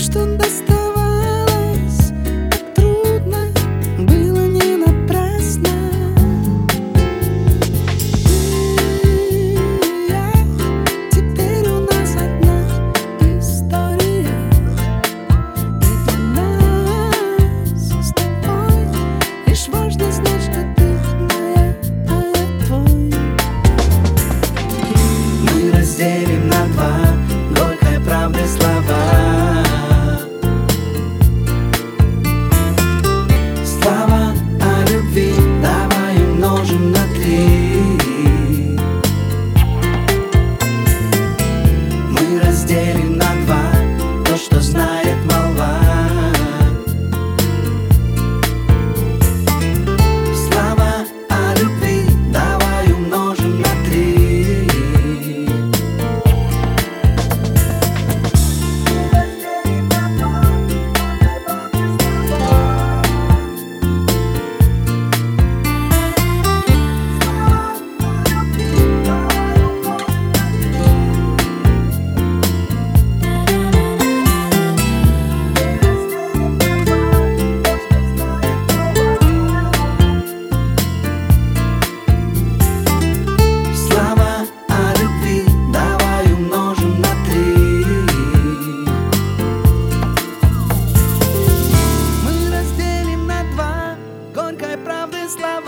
что доставалось так трудно, было не напрасно. Теперь у нас одна история, и для нас с тобой лишь важно знать, что ты моя, а я твой. Мы разделим на два горькой правды слова. Слова о любви давай умножим на 3. Мы разделим на два то, что знает молва. Слова о любви давай умножим на 3. Мы разделим на два горькой правды слова.